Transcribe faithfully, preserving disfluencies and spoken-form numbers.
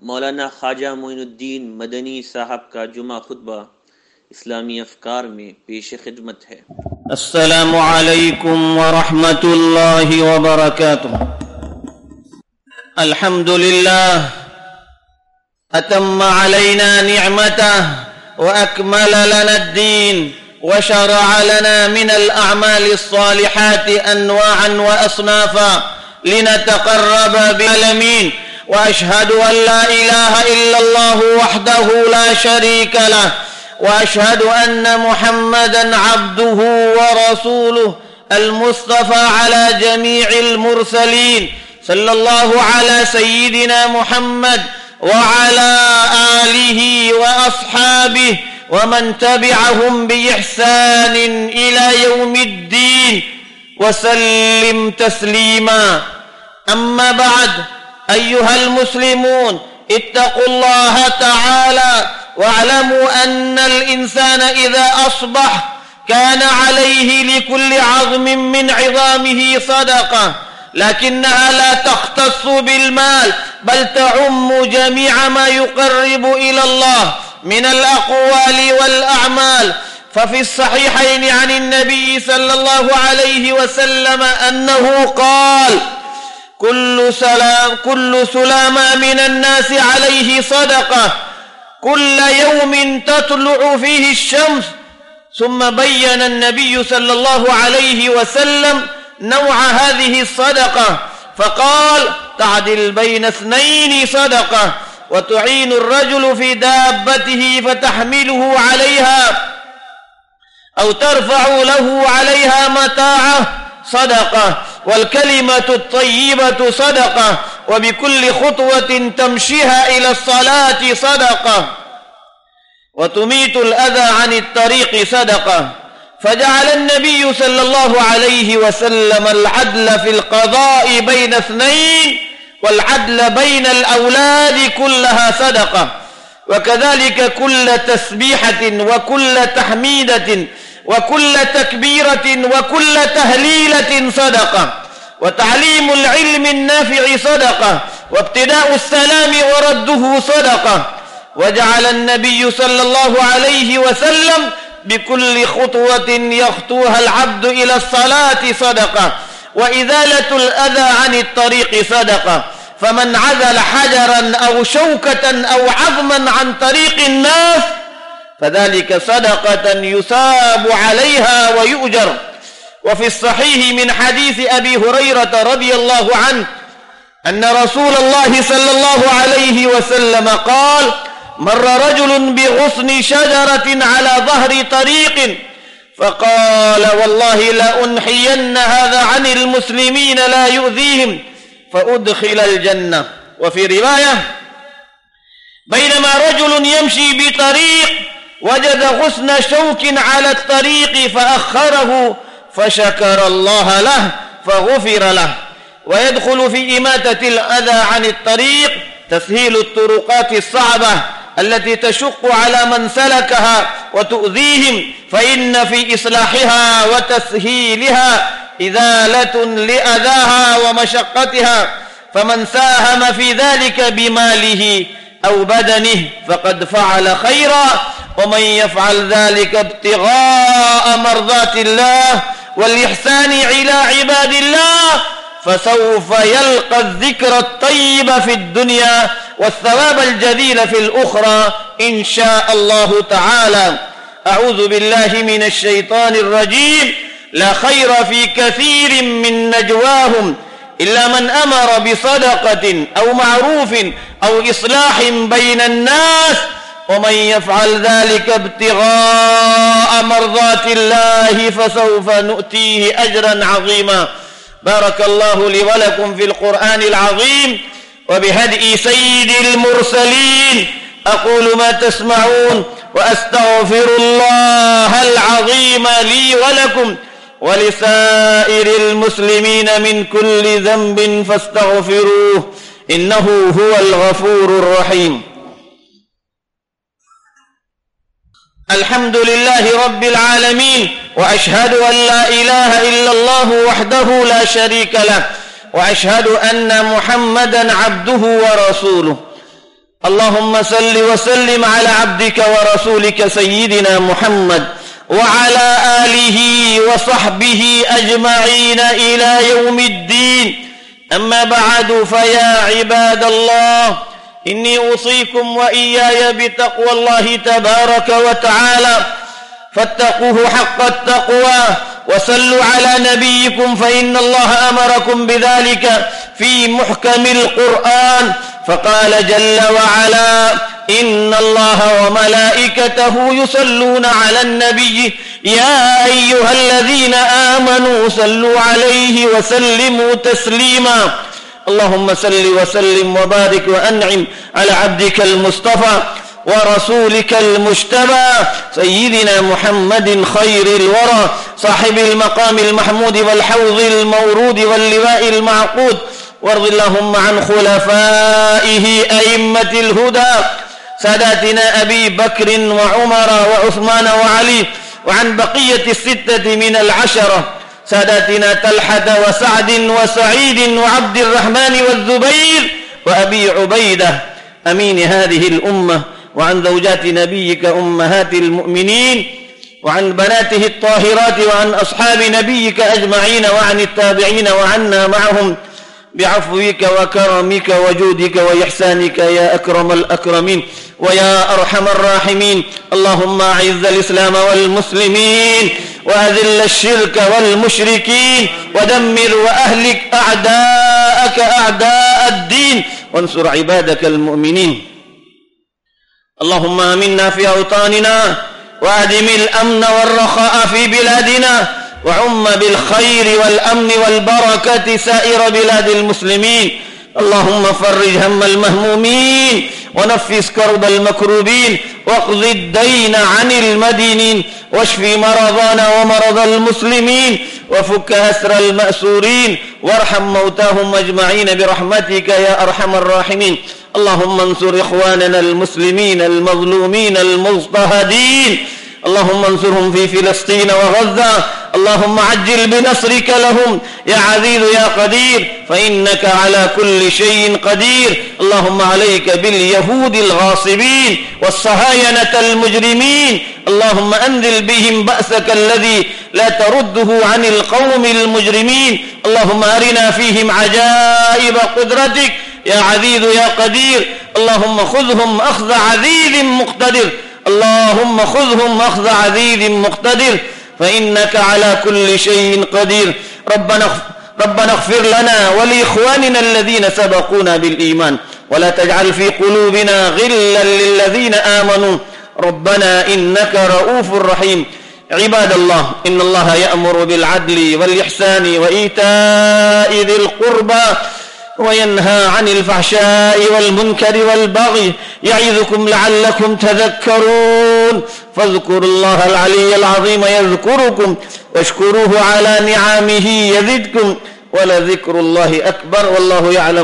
मौलाना ख्वाजा मोइनुद्दीन मदनी साहब का जुमा खुतबा इस्लामी अफकार में पेश खिदमत है। अस्सलामु अलैकुम व रहमतुल्लाहि व बरकातुहू। अल्हम्दुलिल्लाह अतम्मा अलैना निअमतह व अकमल लना अद-दीन व शरअ लना मिन अल-अअमाल as-सालिहात अनवाअन व अस्नाफा लिनतक़र्रब बिल-आलमीन व अशहदु अन ला इलाहा इल्लल्लाह वहदहु ला शरीका लह وأشهد أن محمدًا عبده ورسوله المصطفى على جميع المرسلين صلى الله على سيدنا محمد وعلى آله وأصحابه ومن تبعهم بإحسان إلى يوم الدين وسلم تسليما. أما بعد، أيها المسلمون، اتقوا الله تعالى واعلموا أن الإنسان إذا أصبح كان عليه لكل عظم من عظامه صدقة، لكنها لا تختص بالمال بل تعم جميع ما يقرب إلى الله من الأقوال والأعمال. ففي الصحيحين عن النبي صلى الله عليه وسلم أنه قال: كل سلام كل سلامة من الناس عليه صدقة كل يوم تطلع فيه الشمس. ثم بين النبي صلى الله عليه وسلم نوع هذه الصدقة فقال: تعدل بين اثنين صدقة، وتعين الرجل في دابته فتحمله عليها أو ترفع له عليها متاعه صدقة، والكلمة الطيبة صدقة، وبكل خطوة تمشيها إلى الصلاة صدقة، وتميت الأذى عن الطريق صدقة. فجعل النبي صلى الله عليه وسلم العدل في القضاء بين اثنين والعدل بين الأولاد كلها صدقة، وكذلك كل تسبيحة وكل تحميدة وكل تكبيرة وكل تهليلة صدقة، وتعليم العلم النافع صدقة، وابتداء السلام ورده صدقة. وجعل النبي صلى الله عليه وسلم بكل خطوة يخطوها العبد إلى الصلاة صدقة، وإزالة الأذى عن الطريق صدقة. فمن عزل حجرا أو شوكة أو عظما عن طريق الناس فذلك صدقة يثاب عليها ويؤجر. وفي الصحيح من حديث أبي هريرة رضي الله عنه أن رسول الله صلى الله عليه وسلم قال: مر رجل بغصن شجرة على ظهر طريق فقال: والله لأنحين هذا عن المسلمين لا يؤذيهم فأدخل الجنة. وفي رواية: بينما رجل يمشي بطريق وجد غصن شوك على الطريق فأخره فشكر الله له فغفر له. ويدخل في إماتة الأذى عن الطريق تسهيل الطرقات الصعبة التي تشق على من سلكها وتؤذيهم، فإن في إصلاحها وتسهيلها إزالة لأذاها ومشقتها، فمن ساهم في ذلك بماله أو بدنه فقد فعل خيرا، ومن يفعل ذلك ابتغاء مرضات الله والإحسان إلى عباد الله فسوف يلقى الذكر الطيب في الدنيا والثواب الجزيل في الأخرى إن شاء الله تعالى. أعوذ بالله من الشيطان الرجيم. لا خير في كثير من نجواهم إلا من أمر بصدقة أو معروف أو إصلاح بين الناس، ومن يفعل ذلك ابتغاء مرضات الله فسوف نؤتيه أجرا عظيما. بارك الله لي ولكم في القرآن العظيم وبهدي سيد المرسلين. أقول ما تسمعون وأستغفر الله العظيم لي ولكم ولسائر المسلمين من كل ذنب فاستغفروه إنه هو الغفور الرحيم. الحمد لله رب العالمين، وأشهد أن لا إله إلا الله وحده لا شريك له، وأشهد أن محمدا عبده ورسوله. اللهم صل وسلم على عبدك ورسولك سيدنا محمد وعلى آله وصحبه أجمعين إلى يوم الدين. أما بعد، فيا عباد الله، إني أوصيكم وإياي بتقوى الله تبارك وتعالى، فاتقوه حق التقوى وصلوا على نبيكم، فإن الله أمركم بذلك في محكم القرآن، فقال جل وعلا: إن الله وملائكته يصلون على النبي يا أيها الذين آمنوا صلوا عليه وسلموا تسليما. اللهم صل وسلم وبارك وأنعم على عبدك المصطفى ورسولك المجتبى سيدنا محمد خير الورى، صاحب المقام المحمود والحوض المورود واللواء المعقود، وارض اللهم عن خلفائه أئمة الهدى ساداتنا أبي بكر وعمر وعثمان وعلي، وعن بقية الستة من العشرة ساداتنا طلحة وسعد وسعيد وعبد الرحمن والزبير وأبي عبيدة أمين هذه الأمة، وعن زوجات نبيك أمهات المؤمنين، وعن بناته الطاهرات، وعن أصحاب نبيك أجمعين، وعن التابعين، وعنا معهم بعفوك وكرمك وجودك وإحسانك يا أكرم الأكرمين ويا أرحم الراحمين. اللهم أعز الإسلام والمسلمين، وأذل الشرك والمشركين، ودمر وأهلك أعداءك أعداء الدين، وانصر عبادك المؤمنين. اللهم آمنا في أوطاننا، وأدم الأمن والرخاء في بلادنا، وعم بالخير والأمن والبركة سائر بلاد المسلمين. اللهم فرج هم المهمومين، ونفس كرب المكروبين، واقض الدين عن المدينين، واشف مرضانا ومرضى المسلمين، وفك أسر المأسورين، وارحم موتاهم أجمعين برحمتك يا أرحم الراحمين. اللهم انصر إخواننا المسلمين المظلومين المضطهدين، اللهم انصرهم في فلسطين وغزة، اللهم عجل بنصرك لهم يا عزيز يا قدير، فإنك على كل شيء قدير. اللهم عليك باليهود الغاصبين والصهاينة المجرمين، اللهم أنزل بهم بأسك الذي لا ترده عن القوم المجرمين. اللهم أرنا فيهم عجائب قدرتك يا عزيز يا قدير. اللهم خذهم أخذ عزيز مقتدر، اللهم خذهم أخذ عزيز مقتدر، فإنك على كل شيء قدير. ربنا ربنا اغفر لنا ولإخواننا الذين سبقونا بالإيمان، ولا تجعل في قلوبنا غلا للذين آمنوا، ربنا إنك رؤوف رحيم. عباد الله، إن الله يأمر بالعدل والإحسان وإيتاء ذي القربى، وينهى عن الفحشاء والمنكر والبغي، يعظكم لعلكم تذكرون. فاذكروا الله العلي العظيم يذكركم، واشكروه على نعمه يزدكم، ولذكر الله أكبر، والله يعلم